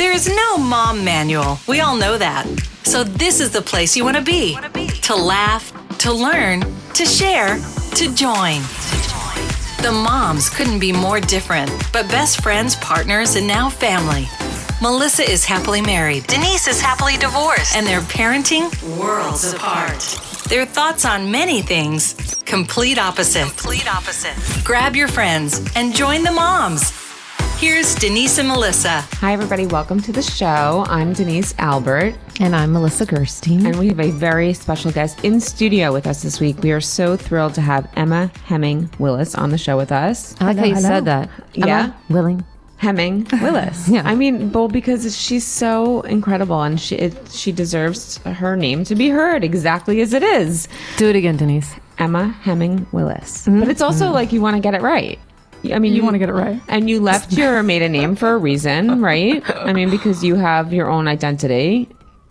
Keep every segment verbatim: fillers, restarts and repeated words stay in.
There's no mom manual. We all know that. So this is the place you want to be. To laugh, to learn, to share, to join. The moms couldn't be more different, but best friends, partners, and now family. Melissa is happily married. Denise is happily divorced. And they're parenting worlds apart. Their thoughts on many things, complete opposite. Complete opposite. Grab your friends and join the moms. Here's Denise and Melissa. Hi, everybody. Welcome to the show. I'm Denise Albert. And I'm Melissa Gerstein. And we have a very special guest in studio with us this week. We are so thrilled to have Emma Hemming Willis on the show with us. I like hello, how you hello. said that. Yeah. Emma Willing. Hemming Willis. Yeah. I mean, well, because she's so incredible and she it, she deserves her name to be heard exactly as it is. Do it again, Denise. Emma Hemming Willis. Mm-hmm. But it's also mm-hmm. like you want to get it right. I mean, you, you want to get it right. And you left your maiden name for a reason, right? I mean, because you have your own identity.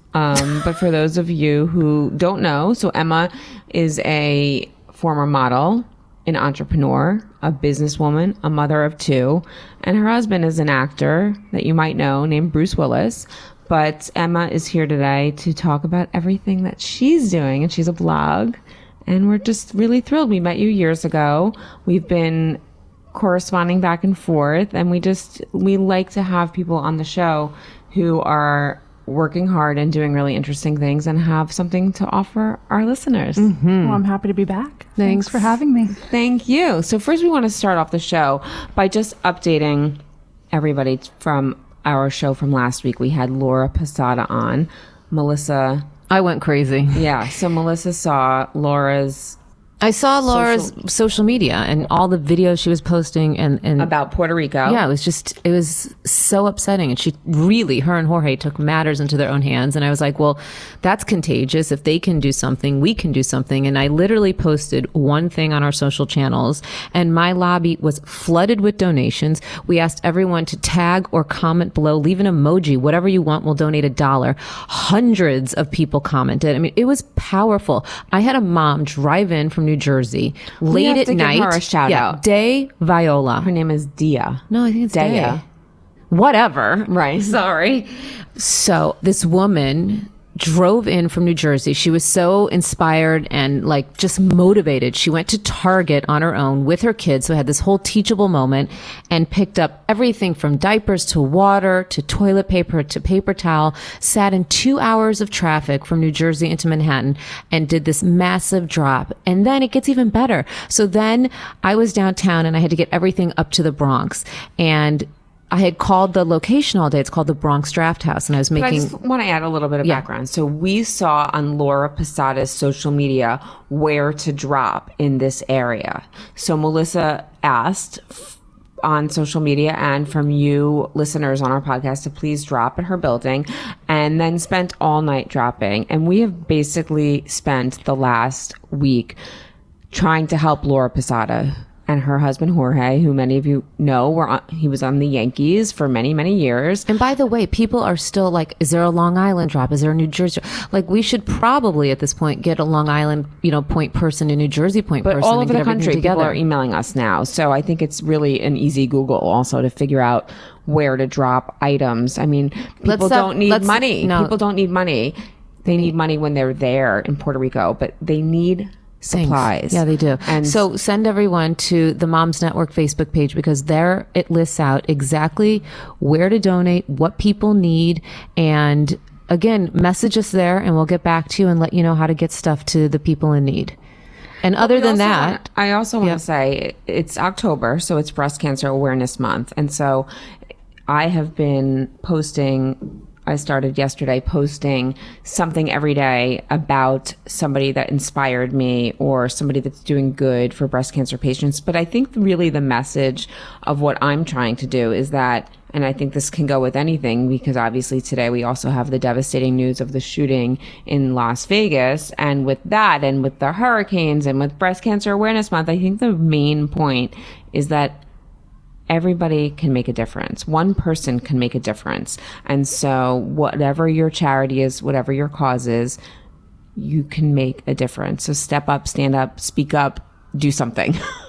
Um, but for those of you who don't know, so Emma is a former model, an entrepreneur, a businesswoman, a mother of two, and her husband is an actor that you might know named Bruce Willis. But Emma is here today to talk about everything that she's doing, and she's a blog, and we're just really thrilled. We met you years ago. We've been corresponding back and forth, and we just we like to have people on the show who are working hard and doing really interesting things and have something to offer our listeners. Mm-hmm. Well, I'm happy to be back. Thanks. Thanks for having me. Thank you. So first we want to start off the show by just updating everybody from our show from last week. We had Laura Posada on. Melissa. I went crazy. Yeah. So Melissa saw Laura's I saw Laura's social, social media and all the videos she was posting and, and about Puerto Rico. Yeah, it was just, it was so upsetting. And she really, her and Jorge took matters into their own hands. And I was like, well, that's contagious. If they can do something, we can do something. And I literally posted one thing on our social channels and my lobby was flooded with donations. We asked everyone to tag or comment below, leave an emoji, whatever you want, we'll donate a dollar. Hundreds of people commented. I mean, it was powerful. I had a mom drive in from New Jersey late we have at to night. Give her a shout yeah, out. Day Viola. Her name is Dia. No, I think it's Day. Daya. Whatever. Right. Sorry. So this woman drove in from New Jersey. She was so inspired and like just motivated. She went to Target on her own with her kids. So had this whole teachable moment and picked up everything from diapers to water to toilet paper to paper towel, sat in two hours of traffic from New Jersey into Manhattan and did this massive drop. And then it gets even better. So then I was downtown and I had to get everything up to the Bronx. And I had called the location all day. It's called the Bronx Draft House. And I was making... But I just want to add a little bit of yeah. background. So we saw on Laura Posada's social media where to drop in this area. So Melissa asked on social media and from you listeners on our podcast to please drop at her building and then spent all night dropping. And we have basically spent the last week trying to help Laura Posada and her husband Jorge, who many of you know, were on, he was on the Yankees for many, many years. And by the way, people are still like, is there a Long Island drop? Is there a New Jersey? Like, we should probably at this point get a Long Island, you know, point person, a New Jersey point but person. But all over the country, together. people are emailing us now. So I think it's really an easy Google also to figure out where to drop items. I mean, people let's, don't uh, need money. No. People don't need money. They need money when they're there in Puerto Rico, but they need supplies. Things. Yeah, they do. And so send everyone to the Moms Network Facebook page because there it lists out exactly where to donate, what people need, and again, message us there and we'll get back to you and let you know how to get stuff to the people in need. And other well, than that, want, I also want yeah. to say it's October, so it's Breast Cancer Awareness Month. And so I have been posting I started yesterday posting something every day about somebody that inspired me or somebody that's doing good for breast cancer patients. But I think really the message of what I'm trying to do is that, and I think this can go with anything because obviously today we also have the devastating news of the shooting in Las Vegas. And with that and with the hurricanes and with Breast Cancer Awareness Month, I think the main point is that everybody can make a difference. One person can make a difference. And so whatever your charity is, whatever your cause is, you can make a difference. So step up, stand up, speak up, do something.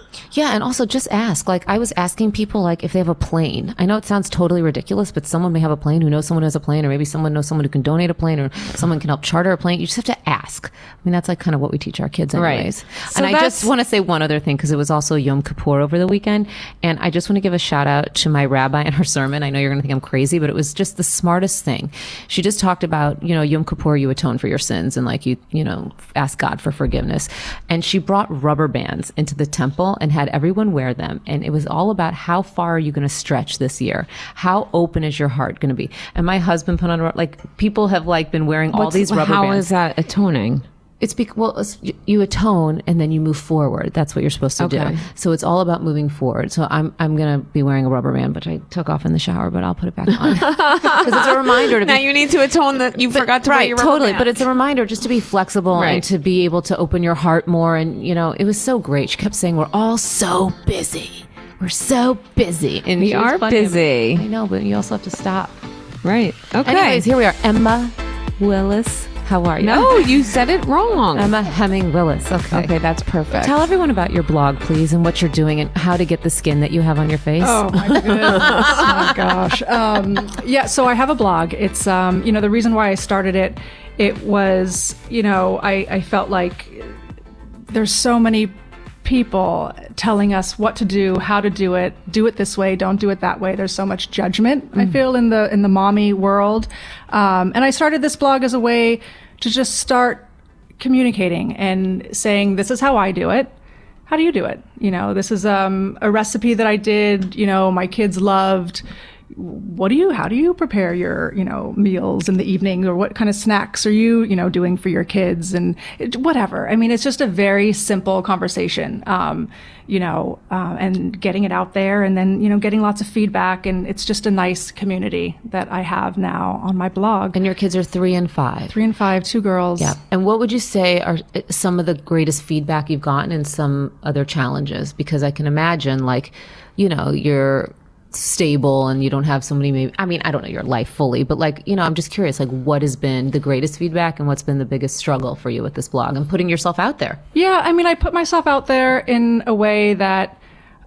Yeah, and also just ask. Like, I was asking people, like, if they have a plane. I know it sounds totally ridiculous, but someone may have a plane who knows someone who has a plane, or maybe someone knows someone who can donate a plane, or someone can help charter a plane. You just have to ask. I mean, that's like kind of what we teach our kids anyways. Right. And So I that's- just want to say one other thing, because it was also Yom Kippur over the weekend. And I just want to give a shout out to my rabbi and her sermon. I know you're going to think I'm crazy, but it was just the smartest thing. She just talked about, you know, Yom Kippur, you atone for your sins, and like you, you know, ask God for forgiveness. And she brought rubber bands into the temple and had everyone wear them. And it was all about how far are you going to stretch this year? How open is your heart going to be? And my husband put on, like, people have like been wearing all What's- these rubber how bands. is that atoning? It's because, well, it's, you atone and then you move forward. That's what you're supposed to Okay. do. So it's all about moving forward. So I'm I'm going to be wearing a rubber band, which I took off in the shower, but I'll put it back on. Because it's a reminder to Now be... you need to atone that you forgot to wear right, your rubber totally. band. But it's a reminder just to be flexible Right. and to be able to open your heart more. And, you know, it was so great. She kept saying, we're all so busy. We're so busy. And We she was are funny. busy. I know, but you also have to stop. Right. Okay. Anyways, here we are. Emma Willis. How are you? No, you said it wrong. Emma Hemming Willis. Okay. Okay, that's perfect. Tell everyone about your blog, please, and what you're doing and how to get the skin that you have on your face. Oh my goodness! Oh my gosh! Um, yeah, so I have a blog. It's um, you know, the reason why I started it, it was, you know, I, I felt like there's so many people telling us what to do, how to do it, do it this way, don't do it that way. There's so much judgment, I feel, in the in the mommy world. Um, and I started this blog as a way to just start communicating and saying, this is how I do it. How do you do it? You know, this is um, a recipe that I did, you know, my kids loved. What do you, how do you prepare your, you know, meals in the evening, or what kind of snacks are you, you know, doing for your kids, and it, whatever. I mean, it's just a very simple conversation, um, you know, uh, and getting it out there, and then, you know, getting lots of feedback. And it's just a nice community that I have now on my blog. And your kids are three and five. Three and five, two girls. Yeah. And what would you say are some of the greatest feedback you've gotten and some other challenges? Because I can imagine, like, you know, you're stable and you don't have so many, maybe, I mean, I don't know your life fully, but like, you know, I'm just curious, like, what has been the greatest feedback and what's been the biggest struggle for you with this blog and putting yourself out there? Yeah, I mean, I put myself out there in a way that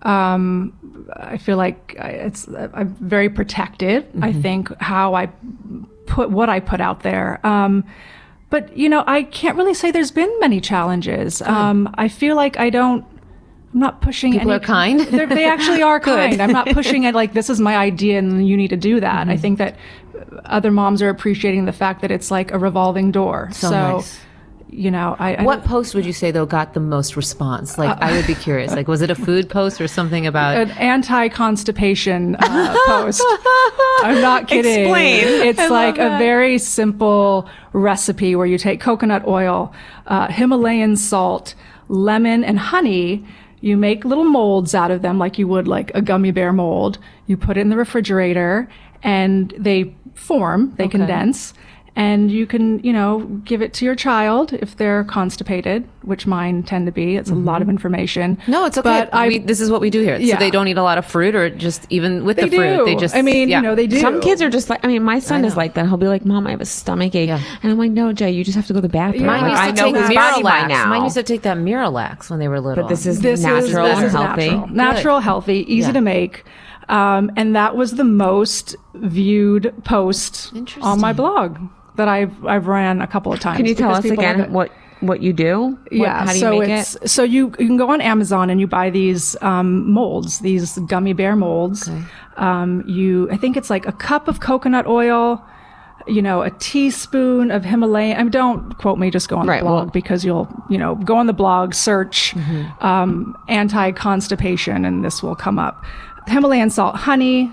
um, I feel like I- it's I'm very protected. Mm-hmm. I think how I put what I put out there. Um, but you know, I can't really say there's been many challenges. Um, I feel like I don't. I'm not pushing. People any, are kind? they're- They actually are kind. I'm not pushing it like, this is my idea and you need to do that. Mm-hmm. I think that other moms are appreciating the fact that it's like a revolving door. So nice. You know, I, I What don't- post would you say, though, got the most response? Like, I would be curious. Like, was it a food post or something about... an anti-constipation uh, post. I'm not kidding. Explain. It's I like love a that. very simple recipe where you take coconut oil, uh, Himalayan salt, lemon, and honey. You make little molds out of them like you would like a gummy bear mold. You put it in the refrigerator and they form, they condense. And you can, you know, give it to your child if they're constipated, which mine tend to be. It's a lot of information. No, it's okay. But I, we, this is what we do here. Yeah. So they don't eat a lot of fruit, or just even with They the fruit, do. they just... I mean, yeah. you know, they do. Some kids are just like, I mean, my son I is know. like that. He'll be like, Mom, I have a stomach ache. Yeah. And I'm like, no, Jay, you just have to go to the bathroom. Mine Like, Mine I used to know take his body by Miralax. now. Mine used to take that Miralax when they were little. But this is This natural is, this and is healthy. Natural, natural healthy, easy Yeah. to make. Um, and that was the most viewed post on my blog that I've I've ran a couple of times. Can you tell because us people love again it. what, what you do? What- Yeah, how do you so make it's it? so you you can go on Amazon and you buy these um, molds, these gummy bear molds. Um, you I think it's like a cup of coconut oil, you know, a teaspoon of Himalayan. I mean, don't quote me. Just go on Right, the blog well- because you'll you know go on the blog, search Mm-hmm. um, anti-constipation, and this will come up. Himalayan salt, honey,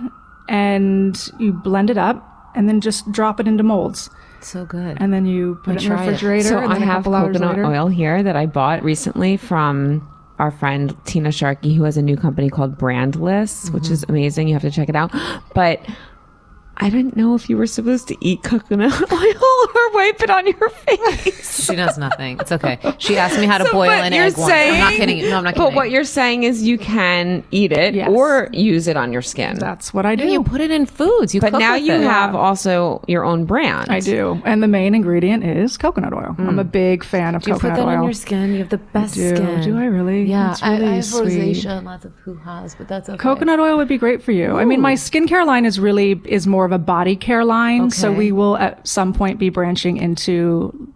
and you blend it up and then just drop it into molds. So good. And then you put it in the try it. refrigerator. So and I then a have couple hours coconut later, oil here that I bought recently from our friend Tina Sharkey, who has a new company called Brandless, which is amazing. You have to check it out. But I didn't know if you were supposed to eat coconut oil or wipe it on your face. She knows nothing. It's okay. She asked me how to So, boil but an you're egg once. I'm not saying- kidding. you. No, I'm not kidding. But what you're saying is you can eat it Yes. or use it on your skin. That's what I do. you put it in foods. You but cook now with you it. have also your own brand. I do. And the main ingredient is coconut oil. I'm a big fan of Do you put coconut that oil. on your skin? You have the best do. skin. Do I really? Yeah, That's I, really I have sweet. rosacea and lots of hoo-has, but that's okay. Coconut oil would be great for you. I mean, my skincare line is really is more of a body care line. So Okay. we will at some point be branching into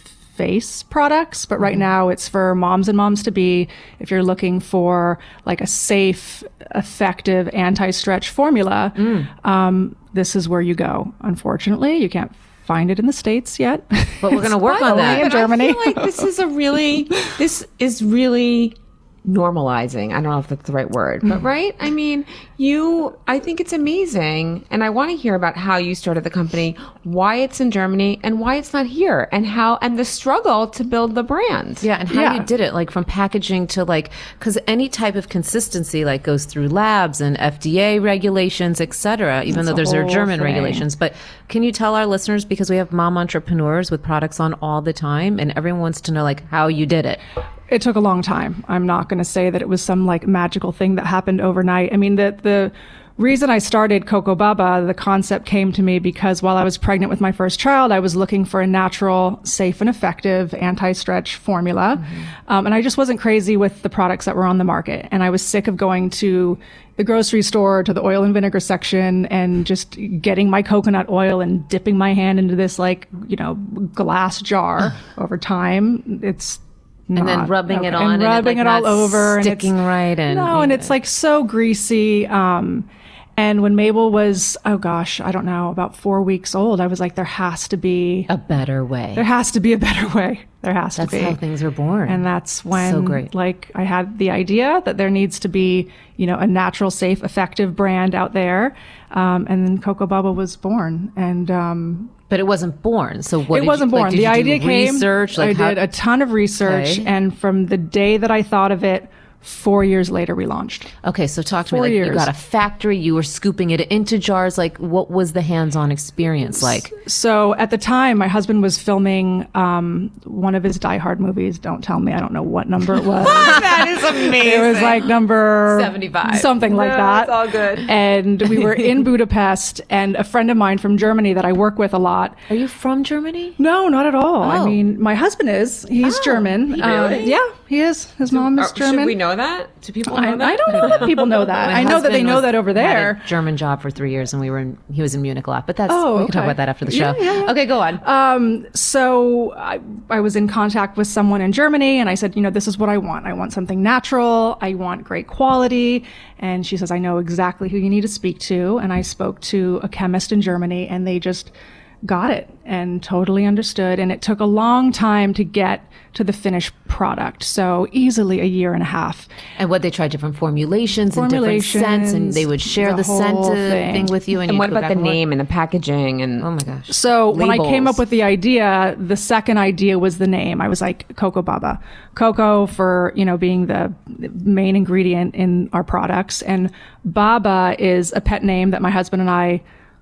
face products, but right now it's for moms and moms to be. If you're looking for like a safe, effective anti-stretch formula, um, this is where you go. Unfortunately, you can't find it in the States yet. But we're going to work By on the way, that. in but I Germany. feel like this is a really, this is really normalizing. I don't know if that's the right word, but right? I mean, you, I think it's amazing. And I want to hear about how you started the company, why it's in Germany and why it's not here and how, and the struggle to build the brand. Yeah, and how Yeah. you did it, like from packaging to like, because any type of consistency like goes through labs and F D A regulations, et cetera, even That's though a there's their whole German thing. regulations. But can you tell our listeners, because we have mom entrepreneurs with products on all the time, and everyone wants to know like how you did it. It took a long time. I'm not going to say that it was some like magical thing that happened overnight. I mean, the the reason I started Coco Baba, the concept came to me because while I was pregnant with my first child, I was looking for a natural, safe, and effective anti-stretch formula. Um, and I just wasn't crazy with the products that were on the market. And I was sick of going to the grocery store, to the oil and vinegar section, and just getting my coconut oil and dipping my hand into this like, you know, glass jar over time. It's And then not- rubbing it okay. on and and it, rubbing like, it all not over and it's sticking right and- no and yeah. it's like so greasy. Um and when Mabel was, oh gosh, I don't know, about four weeks old, I was like, there has to be A better way. there has to be a better way. There has That's to be. how things are born. And that's when, So great. like, I had the idea that there needs to be, you know, a natural, safe, effective brand out there. Um, and then Coco Baba was born. And um, But it wasn't born. So what? it did wasn't you, like, born. did the you do idea came. research. Like I how, did a ton of research, Okay. and from the day that I thought of it, four years later, we launched. Okay, so talk to me. Four Like you years. got a factory. You were scooping it into jars. Like what was the hands-on experience like? So at the time, my husband was filming um, one of his Die Hard movies. Don't tell me, I don't know what number it was. That is amazing. It was like number seventy-five. something like No, that. it's all good. And we were in Budapest, and a friend of mine from Germany that I work with a lot. Are you from Germany? No, not at all. I Oh. mean, my husband is. He's German. Um, really? yeah, he is. His mom is Or German. Should we know that? Do people I, know that? I don't know if people know that. My I know that they husband know was- that over had there. a German job for three years, and we were in. He was in Munich a lot, but that's Oh, we can talk okay. about that after the show. Yeah, yeah, yeah. Okay, go on. Um, so I, I was in contact with someone in Germany, and I said, you know, this is what I want. I want something natural. I want great quality. And she says, I know exactly who you need to speak to. And I spoke to a chemist in Germany, and they just got it and totally understood. And it took a long time to get to the finished product. So easily a year and a half. And what they tried different formulations, and different scents, and Formulations, they would share the the, scent whole uh, thing. thing with you. And, And you'd what go about back the and forth. name and the packaging and Oh my gosh. So when I came Labels. up with the idea, the second idea was the name. I was like Coco Baba. Coco for, you know, being the main ingredient in our products. And Baba is a pet name that my husband and I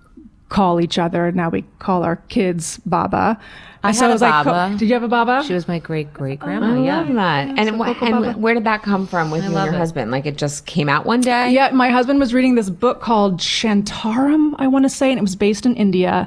call each other. Now we call our kids Baba. I And so had it a was like, Co- Baba. did you have a Baba? She was my great great I grandma. yeah. love that. And, so wh- Coco and Baba. where did that come from with you and love your it. husband? Like it just came out one day? Yeah, my husband was reading this book called Shantaram, I want to say, and it was based in India.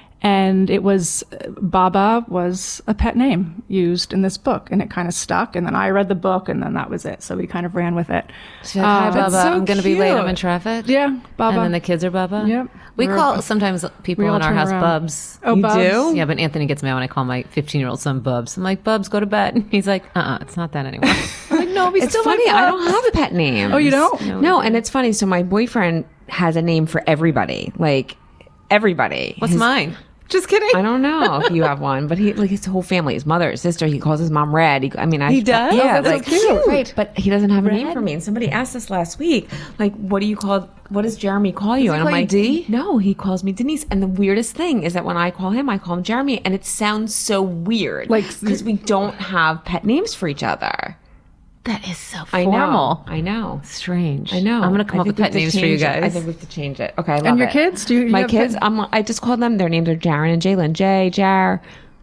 And it was, Baba was a pet name used in this book, and it kind of stuck. And then I read the book, and then that was it. So we kind of ran with it. She's like, Hi, Uh, Baba. that's so I'm going to be late. I'm in cute. traffic. Yeah, Baba. And then the kids are Baba. Yep. We We're- call sometimes people we all in our turn house around. Bubs. Oh, You Bubs. do? Yeah, but Anthony gets mad when I call my fifteen year old son Bubs. I'm like, Bubs, go to bed. And he's like, uh uh it's not that anymore. I'm like, no, we It's still funny. like I Bubs. don't have pet names. Oh, you don't? No, and it's funny. So my boyfriend has a name for everybody. Like everybody. What's His- mine? Just kidding. I don't know if you have one, but he like his whole family, his mother, his sister. He calls his mom Red. He, I mean, I, He does? Yeah, Oh, that's like, so cute. Right, but he doesn't have a name Red? for me. And somebody asked us last week, like, what do you call? What does Jeremy call you? he and call I'm you like, D? no, he calls me Denise. And the weirdest thing is that when I call him, I call him Jeremy, and it sounds so weird, Like- because we don't have pet names for each other. That is so I formal. know. I know. Strange. I know. I'm going to come I up with think we pet have to names for you change it. guys. I think we have to change it. Okay, I love And your it. kids? Do you, you My have kids, pet- I'm, I just called them, their names are Jaren and Jalen. Jay, Jar,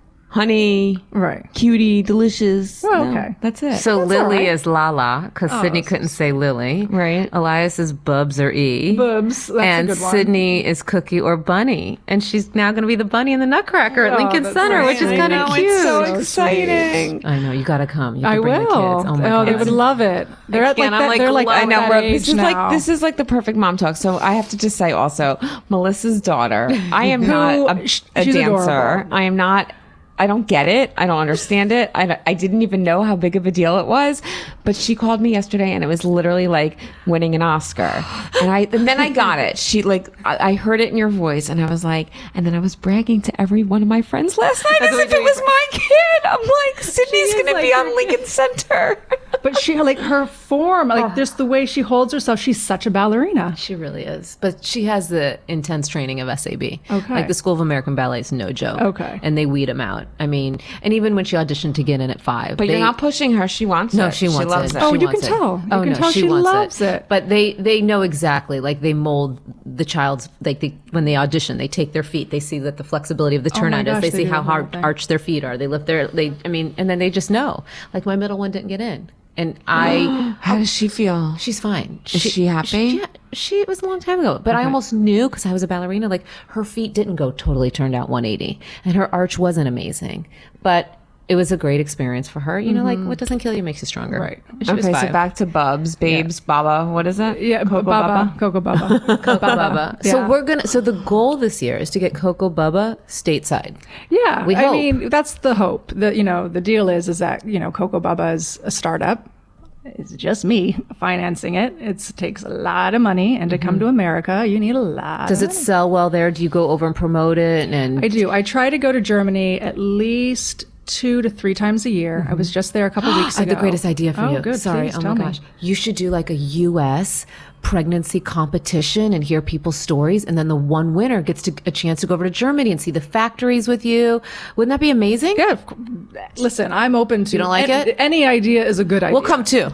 Honey, Right. Cutie, Delicious. Oh, No, okay. that's it. So all Lily right. is Lala because Sydney couldn't say Lily. Right. Elias is Bubs or E. Boobs. That's and a good one. Sydney is Cookie or Bunny. And she's now going to be the bunny in the Nutcracker at Oh, Lincoln that's Center, right. which is I kind know, of Oh, cute. it's so, So exciting. I know. You got to come. You have I to bring will. the kids. Oh, my oh, God. they would love it. They're at like, And I'm that, like, they're like, I know, that we're, age this is now. like this is like the perfect mom talk. So I have to just say also, Melissa's daughter. I am not a, sh- a she's dancer. adorable. I am not. I don't get it. I don't understand it. I, don't- I didn't even know how big of a deal it was. But she called me yesterday, and it was literally like winning an Oscar. And I and then I got it. She like I, I heard it in your voice, and I was like, and then I was bragging to every one of my friends last night as if it was my kid. I'm like, Sydney's going to be on Lincoln Center. But she, like, her form, like, just the way she holds herself, she's such a ballerina. She really is. But she has the intense training of S A B. Okay. Like the School of American Ballet is no joke. Okay. And they weed them out. I mean, and even when she auditioned to get in at five. But they, you're not pushing her. She wants No, it. she wants loves it. it. Oh, She you wants can it. tell. You Oh, can no, tell she wants loves it. But they they know exactly. Like they mold the child's like they when they audition, they take their feet. They see that the flexibility of the Oh my turnout is. gosh, They they see do how the whole hard thing. arched their feet are. They lift their they. I mean, and then they just know. Like my middle one didn't get in, and I. How does she feel? She's fine. Is she happy? She, yeah, she it was a long time ago, but I almost knew because I was a ballerina. Like her feet didn't go totally turned out one eighty, and her arch wasn't amazing, but it was a great experience for her. You know, like what doesn't kill you makes you stronger. Right. And she was Okay, so five. back to Bubs, Babes, Baba. What is it? Yeah, Coco Baba. Coco Baba. Coco Bubba. So Yeah. we're gonna. So the goal this year is to get Coco Bubba stateside. Yeah, We I hope. mean that's the hope. The you know the deal is is that you know Coco Bubba is a startup. It's just me financing it. It's, it takes a lot of money, and to come to America, you need a lot. Does of it money. sell well there? Do you go over and promote it? And I do. I try to go to Germany at least two to three times a year. I was just there a couple weeks I have ago. the greatest idea for oh, you. Good. Sorry. Please oh tell my me. gosh. You should do like a U S pregnancy competition and hear people's stories. And then the one winner gets to, a chance to go over to Germany and see the factories with you. Wouldn't that be amazing? Yeah. of cou- Listen, I'm open to. You don't like an- it? Any idea is a good idea. We'll come too.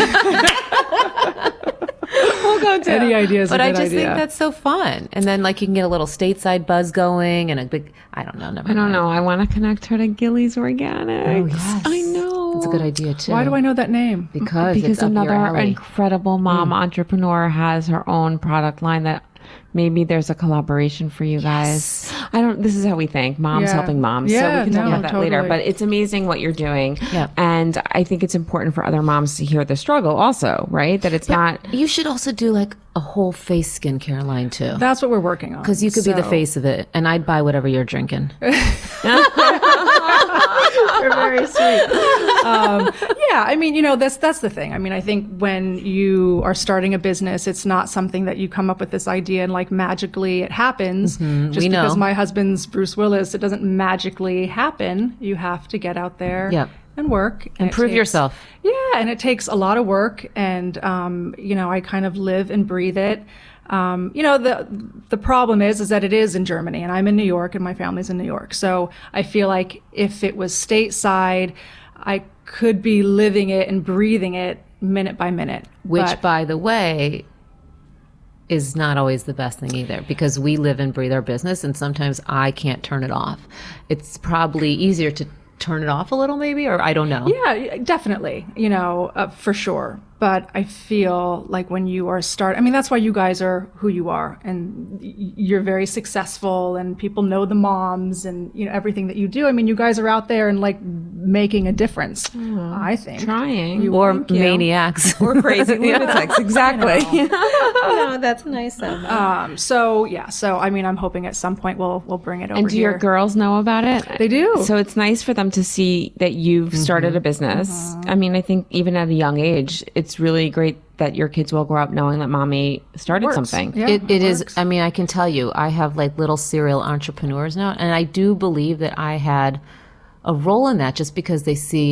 we'll go too. Any idea is a But I good just think idea. that's so fun. And then like you can get a little stateside buzz going and a big, I don't know. Never I don't know. I want to connect her to Gillies Organics. Oh, yes. I know. It's a good idea too. Why do I know that name? Because, Because it's up your another alley. incredible mom entrepreneur has her own product line that maybe there's a collaboration for you guys. I don't, this is how we think. Moms Yeah. helping moms. so Yeah, we can talk no, about that later. totally. But it's amazing what you're doing. Yeah. And I think it's important for other moms to hear the struggle also, right? That it's not. You should also do like a whole face skincare line too. That's what we're working on. Because you could be the So- face of it, and I'd buy whatever you're drinking. You're very sweet. Um, yeah, I mean, you know, that's that's the thing. I mean, I think when you are starting a business, it's not something that you come up with this idea and like magically it happens. Just we know. because my husband's Bruce Willis, it doesn't magically happen. You have to get out there Yep. and work And it prove takes- yourself. Yeah, and it takes a lot of work, and um, you know, I kind of live and breathe it. Um, you know, the the problem is is that it is in Germany, and I'm in New York, and my family's in New York. So I feel like if it was stateside, I could be living it and breathing it minute by minute. Which, But- by the way, is not always the best thing either, because we live and breathe our business, and sometimes I can't turn it off. It's probably easier to turn it off a little, maybe, or I don't know. Yeah, definitely, you know, uh, for sure. But I feel like when you are start, I mean, that's why you guys are who you are, and y- you're very successful, and people know the moms, and you know everything that you do. I mean, you guys are out there and like making a difference. I think Trying. Or Thank you. maniacs. Or crazy lunatics. Exactly. no, that's nice of them. Um, so yeah, so I mean, I'm hoping at some point we'll we'll bring it over And do here. your girls know about it? They do. So it's nice for them to see that you've started a business. I mean, I think even at a young age, it's really great that your kids will grow up knowing that mommy started Works. something. Yeah, It, it is. works. I mean, I can tell you, I have like little serial entrepreneurs now, and I do believe that I had a role in that just because they see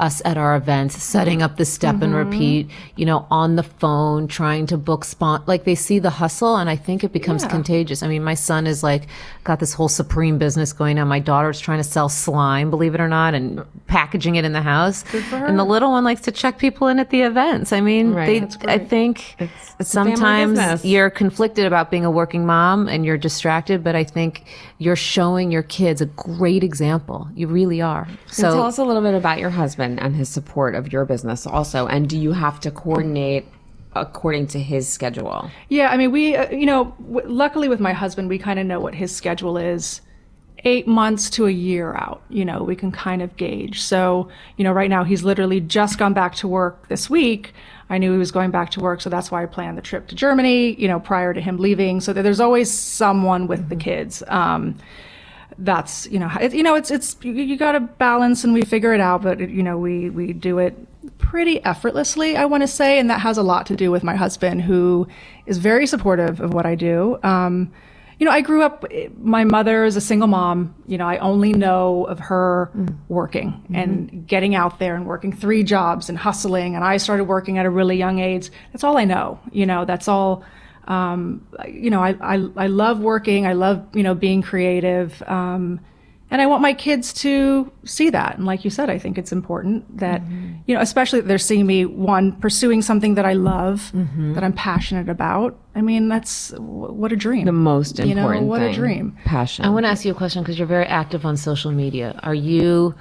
us at our events, setting up the step mm-hmm. and repeat, you know, on the phone, trying to book spot. Like they see the hustle, and I think it becomes yeah. contagious. I mean, my son is like got this whole Supreme business going on. My daughter's trying to sell slime, believe it or not, and packaging it in the house. Good for her. And the little one likes to check people in at the events. I mean, right. they. That's I think it's, it's sometimes you're conflicted about being a working mom and you're distracted, but I think you're showing your kids a great example. You really are. So and tell us a little bit about your husband and his support of your business also. And do you have to coordinate according to his schedule? Yeah, I mean, we, uh, you know, w- luckily with my husband, we kind of know what his schedule is eight months to a year out. You know, we can kind of gauge. So, you know, right now he's literally just gone back to work this week. I knew he was going back to work, so that's why I planned the trip to Germany, you know, prior to him leaving, so that there's always someone with mm-hmm. the kids. Um, that's, you know, it, you know, it's, it's, you, you got to balance, and we figure it out, but, it, you know, we, we do it pretty effortlessly, I want to say, and that has a lot to do with my husband, who is very supportive of what I do. Um, you know, I grew up, my mother is a single mom. You know, I only know of her mm. working mm-hmm. and getting out there and working three jobs and hustling. And I started working at a really young age. That's all I know. You know, that's all, um, you know, I, I, I love working. I love, you know, being creative. Um, and I want my kids to see that. And like you said, I think it's important that, mm-hmm. you know, especially that they're seeing me, one, pursuing something that I love, mm-hmm. that I'm passionate about. I mean, that's, what a dream. The most important you know, what thing. a dream. Passion. I want to ask you a question because you're very active on social media. Are you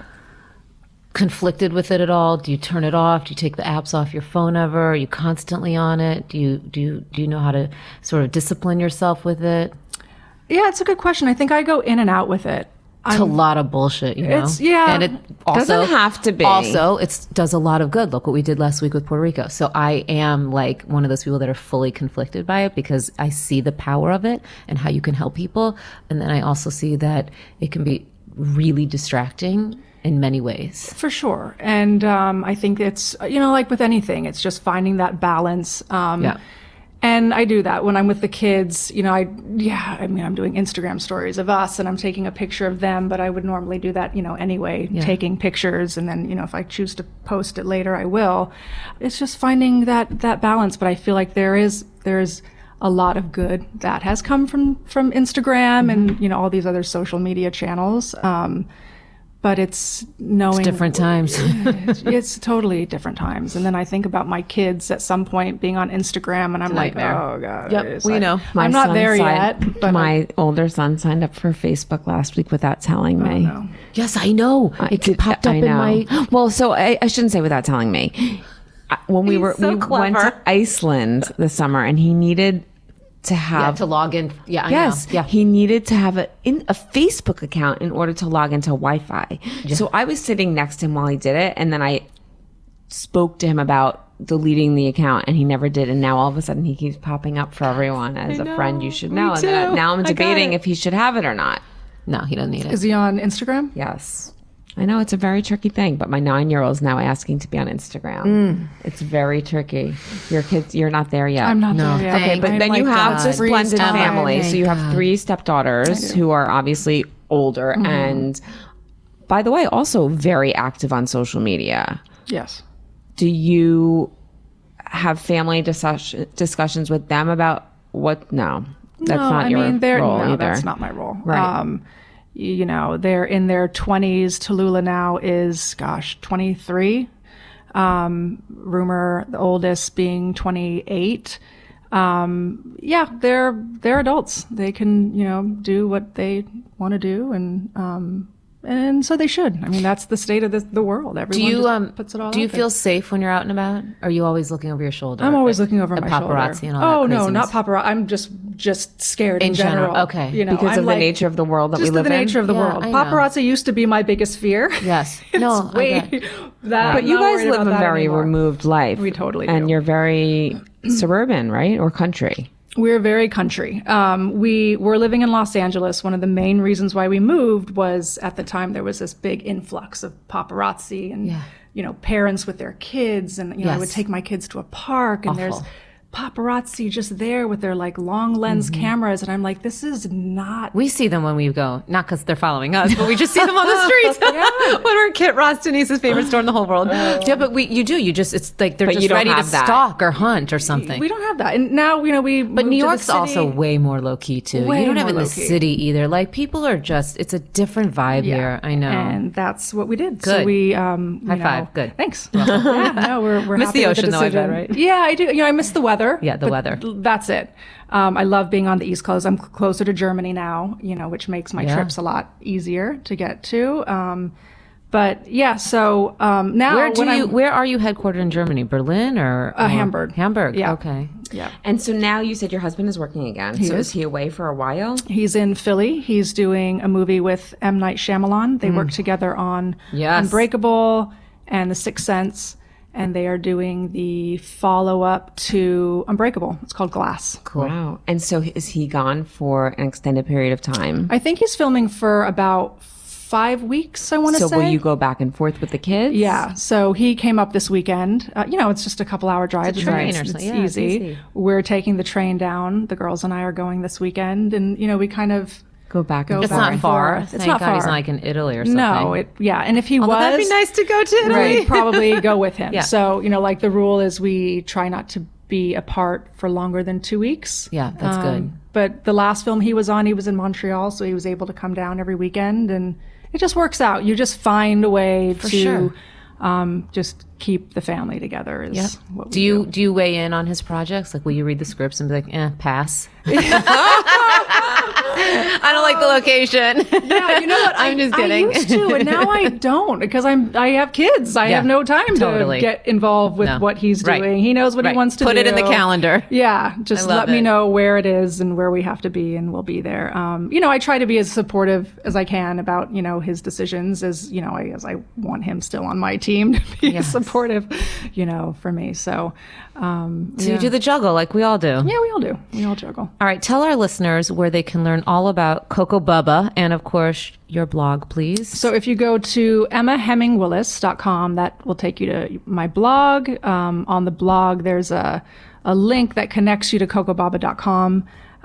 conflicted with it at all? Do you turn it off? Do you take the apps off your phone ever? Are you constantly on it? Do you, do you, do you know how to sort of discipline yourself with it? Yeah, it's a good question. I think I go in and out with it. It's I'm, a lot of bullshit, you know? It's, yeah. And it also doesn't have to be. Also, it does a lot of good. Look what we did last week with Puerto Rico. So I am like one of those people that are fully conflicted by it because I see the power of it and how you can help people. And then I also see that it can be really distracting in many ways. For sure. And um, I think it's, you know, like with anything, it's just finding that balance. Um, yeah. And I do that when I'm with the kids, you know, I, yeah, I mean, I'm doing Instagram stories of us and I'm taking a picture of them, but I would normally do that, you know, anyway, yeah. taking pictures. And then, you know, if I choose to post it later, I will. It's just finding that, that balance. But I feel like there is, there's a lot of good that has come from, from Instagram mm-hmm. and, you know, all these other social media channels. Um, But it's knowing it's different times. it's, it's totally different times. And then I think about my kids at some point being on Instagram, and I'm like, oh god, yep, we like, know. My I'm not there signed, yet. But my I, older son signed up for Facebook last week without telling oh, me. No. Yes, I know. I it did, popped up I in know. my. Well, so I, I shouldn't say without telling me. When we He's were so we clever. went to Iceland this summer, and he needed to have yeah, to log in. Yeah, I yes, know. Yeah, he needed to have a in a Facebook account in order to log into Wi-Fi. Yeah. So I was sitting next to him while he did it, and then I spoke to him about deleting the account, and he never did. And now all of a sudden, he keeps popping up for everyone as a friend. You should know. And then now I'm debating if he should have it or not. No, he doesn't need it. Is he on Instagram? Yes. I know it's a very tricky thing, but my nine-year-old is now asking to be on Instagram. Mm. It's very tricky. Your kids, you're not there yet. I'm not no. there yet. Okay, but I'm then like you have God. this blended God. family. So you have God. three stepdaughters who are obviously older mm-hmm. and, by the way, also very active on social media. Yes. Do you have family discuss- discussions with them about what? No, that's no, not I your mean, they're, role no, either. that's not my role. Right. Um, you know, they're in their twenties. Tallulah now is, gosh, twenty-three. Um, Rumor, the oldest, being twenty-eight. Um, yeah, they're they're adults. They can, you know, do what they want to do, and um, and so they should. I mean, that's the state of the, the world. Everyone do you just um puts it all. do you out feel there. safe when you're out and about? Or are you always looking over your shoulder? I'm always looking over the my paparazzi shoulder. and all oh that no, not craziness? paparazzi. I'm just just scared in, In general, general. okay. You know, because I'm of like, the nature of the world that we just live the in. nature of the Yeah, world. I know. Paparazzi used to be my biggest fear. Yes. It's No, I way get. that. But I'm you not guys worried live about a that very anymore. removed life. We totally and do. you're very suburban, right, or country? We're very country. Um, we were living in Los Angeles. One of the main reasons why we moved was at the time there was this big influx of paparazzi and, Yeah. you know, parents with their kids. And, you know, I would Yes. take my kids to a park and Awful. there's paparazzi just there with their like long lens Mm-hmm. cameras. And I'm like, this is not. We see them when we go, not because they're following us, but we just see them on the streets when we're at Kit Ross, Denise's favorite store in the whole world. yeah, but we, you do. You just, it's like they're But you just don't ready to have that. stalk or hunt or something. We don't have that. And now, you know, we. But New York's also way more low key too. Way you don't have it in more the low-key. city either. Like people are just, it's a different vibe here. I know. And that's what we did. Good. So we, um, you High know- five. Good. Thanks. yeah, no, we're, we're Miss happy the with ocean though, I bet, decision. right? Yeah, I do. You know, I miss the weather. Yeah, the but weather. That's it. Um, I love being on the East Coast. I'm cl- closer to Germany now, you know, which makes my Yeah. trips a lot easier to get to. Um, but yeah, so um, now Where do when you? I'm, Where are you headquartered in Germany? Berlin or, Uh, or- Hamburg. Hamburg. Yeah. Okay. yeah. And so now you said your husband is working again. so is. is he away for a while? He's in Philly. He's doing a movie with M. Night Shyamalan. They work together on Yes. Unbreakable and The Sixth Sense, and they are doing the follow-up to Unbreakable. It's called Glass. Cool. Wow. And so is he gone for an extended period of time? I think he's filming for about five weeks, I want to So say. will you go back and forth with the kids? Yeah. So he came up this weekend. Uh, you know, it's just a couple hour drive. It's a train It's, or it's something. Yeah, it's easy. easy. We're taking the train down. The girls and I are going this weekend. And, you know, we kind of Go back and Go It's forth. back not and far. forth. It's Thank not God he's far. not like in Italy or something. No, it, yeah. And if he Although was, that'd be nice to go to Italy. we'd probably go with him. Yeah. So, you know, like the rule is we try not to be apart for longer than two weeks. Yeah, that's good. But the last film he was on, he was in Montreal, so he was able to come down every weekend, and it just works out. You just find a way to sure. um, just keep the family together. Is Yep. what we Do you do you weigh in on his projects? Like, will you read the scripts and be like, eh, pass? I don't like the location. Yeah, you know what? I'm I, just kidding. I used to, and now I don't because I'm. I have kids. I Yeah, have no time totally. to get involved with No. what he's Right. doing. He knows what Right. he wants to Put do. it in the calendar. Yeah, just I love let me it. know where it is and where we have to be, and we'll be there. Um, you know, I try to be as supportive as I can about you know his decisions, as you know, I, as I want him still on my team to be Yes. supportive, you know, for me. So, um, So you do the juggle like we all do. yeah, we all do. We all juggle. All right, tell our listeners where they can learn all about Coco Bubba and, of course, your blog, please. So if you go to emma hemming willis dot com, that will take you to my blog. Um, on the blog, there's a, a link that connects you to coco baba dot com.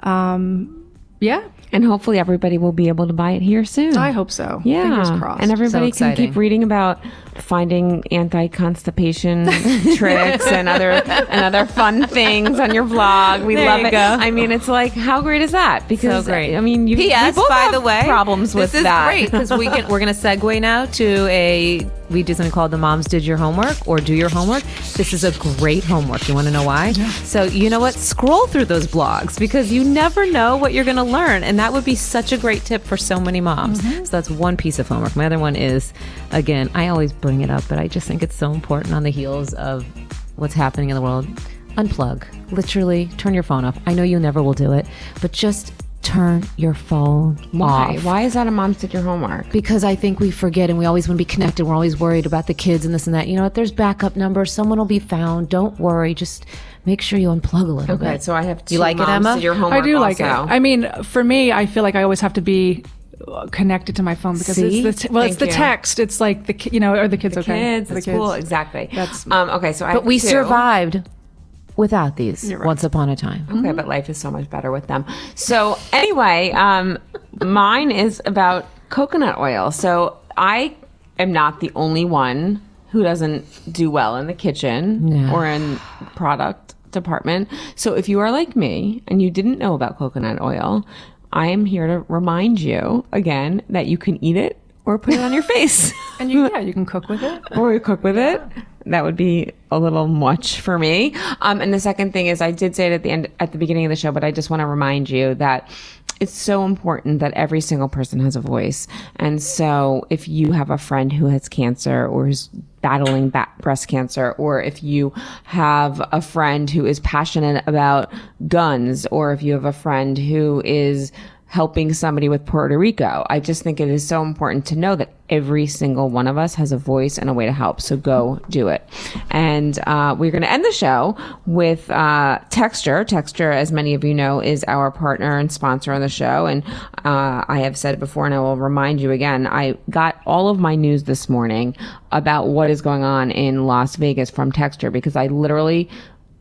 Um, yeah, And hopefully everybody will be able to buy it here soon. I hope so. Yeah. Fingers crossed. And everybody So can exciting. keep reading about finding anti-constipation tricks and other and other fun things on your blog. We There love you it. go. I mean, it's like, how great is that? Because So great. I mean, you P S. we both By have the way, problems with this is that. great because we can, we're going to segue now to a we do something called the Moms Did Your Homework or Do Your Homework. This is a great homework. You want to know why? So you know what? Scroll through those blogs because you never know what you're going to learn, and that would be such a great tip for so many moms. Mm-hmm. So that's one piece of homework. My other one is, again, I always bring it up, but I just think it's so important on the heels of what's happening in the world. Unplug. Literally, turn your phone off. I know you never will do it, but just turn your phone Why? off. Why is that a Moms Did Your Homework? Because I think we forget and we always want to be connected. We're always worried about the kids and this and that. You know what? There's backup numbers. Someone will be found. Don't worry. Just make sure you unplug a little Okay, bit. so I have two You like it, Moms Emma? Did Your Homework I do like it. also. I mean, for me, I feel like I always have to be connected to my phone because See? it's the t- well, it's Thank the you. text. It's like the ki- you know, are the kids okay? Kids, the it's cool. Exactly. That's- um, okay. So I But have we two. survived without these You're right. once upon a time. Okay, but life is so much better with them. So anyway, um, mine is about coconut oil. So I am not the only one who doesn't do well in the kitchen No. or in product department. So if you are like me and you didn't know about coconut oil, I am here to remind you again that you can eat it or put it on your face. And you, yeah, you can cook with it. Or we cook with it. That would be a little much for me. Um, and the second thing is, I did say it at the end, at the beginning of the show, but I just want to remind you that it's so important that every single person has a voice. And so if you have a friend who has cancer or is battling ba- breast cancer, or if you have a friend who is passionate about guns, or if you have a friend who is helping somebody with Puerto Rico. I just think it is so important to know that every single one of us has a voice and a way to help. So go do it. And uh, we're going to end the show with uh, Texture. Texture, as many of you know, is our partner and sponsor on the show. And uh, I have said it before, and I will remind you again, I got all of my news this morning about what is going on in Las Vegas from Texture, because I literally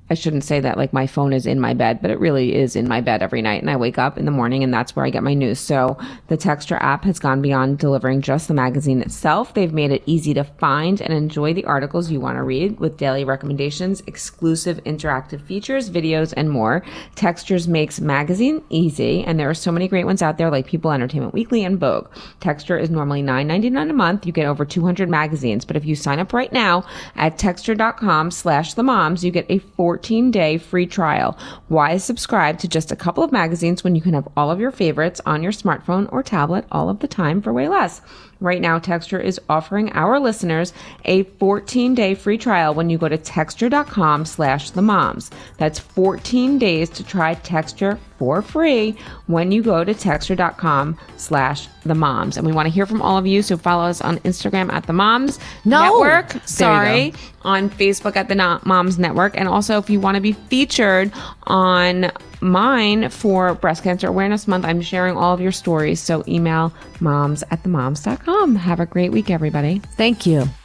I shouldn't say that like my phone is in my bed, but it really is in my bed every night. And I wake up in the morning and that's where I get my news. So the Texture app has gone beyond delivering just the magazine itself. They've made it easy to find and enjoy the articles you want to read with daily recommendations, exclusive interactive features, videos, and more. Textures makes magazine easy. And there are so many great ones out there like People, Entertainment Weekly, and Vogue. Texture is normally nine ninety-nine a month. You get over two hundred magazines. But if you sign up right now at texture.com slash the moms, you get a fourteen day free trial. Why subscribe to just a couple of magazines when you can have all of your favorites on your smartphone or tablet all of the time for way less? Right now, Texture is offering our listeners a fourteen day free trial when you go to texture.com slash the moms. That's fourteen days to try Texture for free when you go to texture.com slash the moms. And we want to hear from all of you, so follow us on Instagram at the Moms No. Network. There Sorry. you go. On Facebook at the No- Moms Network. And also, if you want to be featured on mine for Breast Cancer Awareness Month, I'm sharing all of your stories. So email moms at the moms dot com. Have a great week, everybody. Thank you.